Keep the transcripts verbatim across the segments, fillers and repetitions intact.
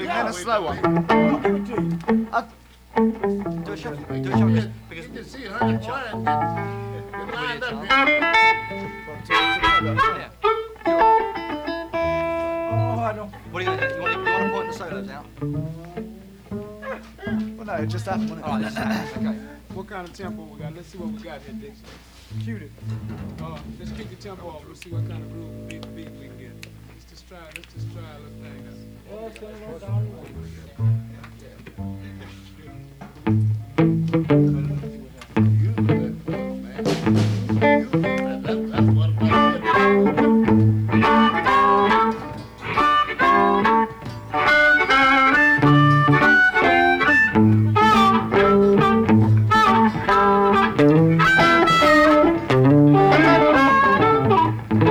thing, then a slow one. I'll give it to you. Uh, do a shuffle. Do a shuffle. Because You can see her and boy and get, get lined up here. yeah. Oh, I don't. What are you gonna do? You want, you want to point the solos out? Well, no, it just happened, wasn't it? All right. That's, okay. What kind of tempo we got? Let's see what we got here, Dixie. Cute it. Uh, let's kick the tempo off. Let's see what kind of groove beat, beat we can get. Let's just try. Let's just try a little thing. Yeah, it's gonna roll down. That's, that's what about it.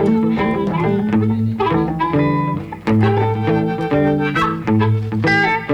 Thank you.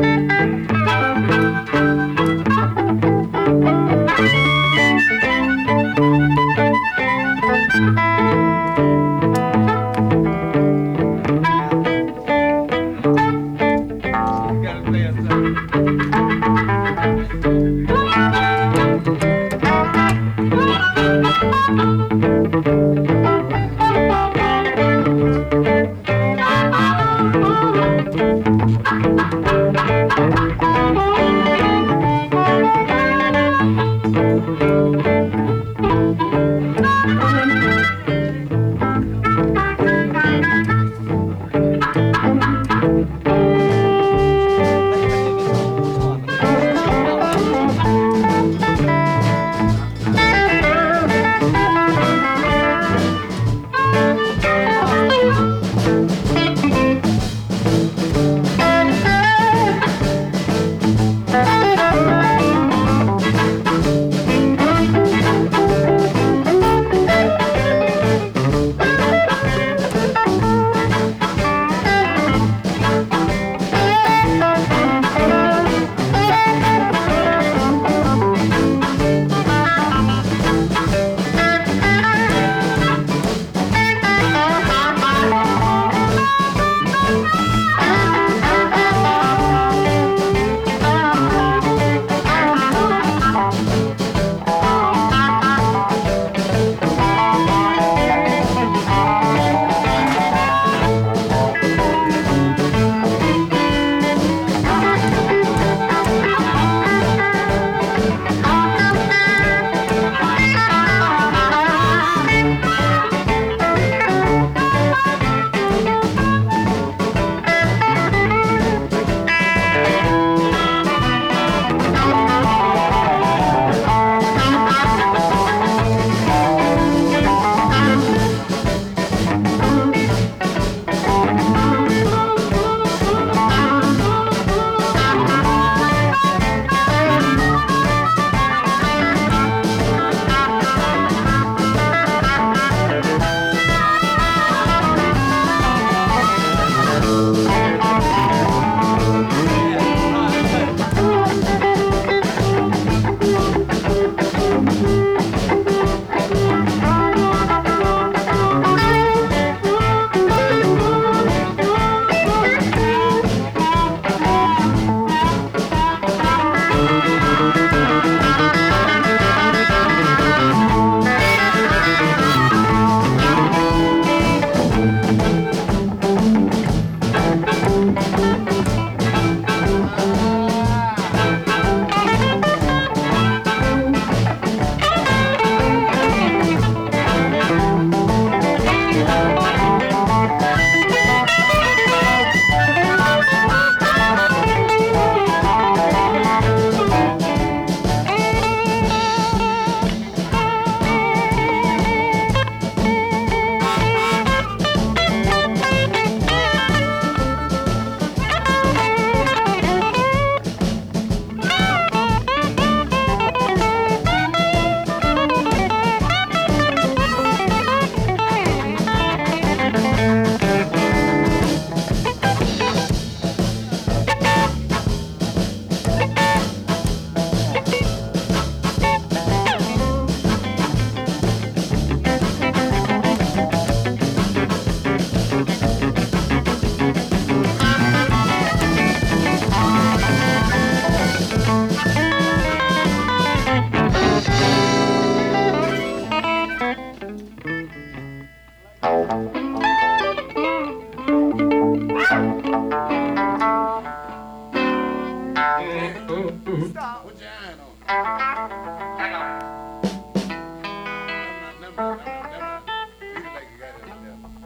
Hang on. Never mind, never mind, never mind. Leave it like you got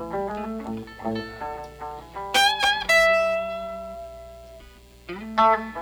it. Yeah.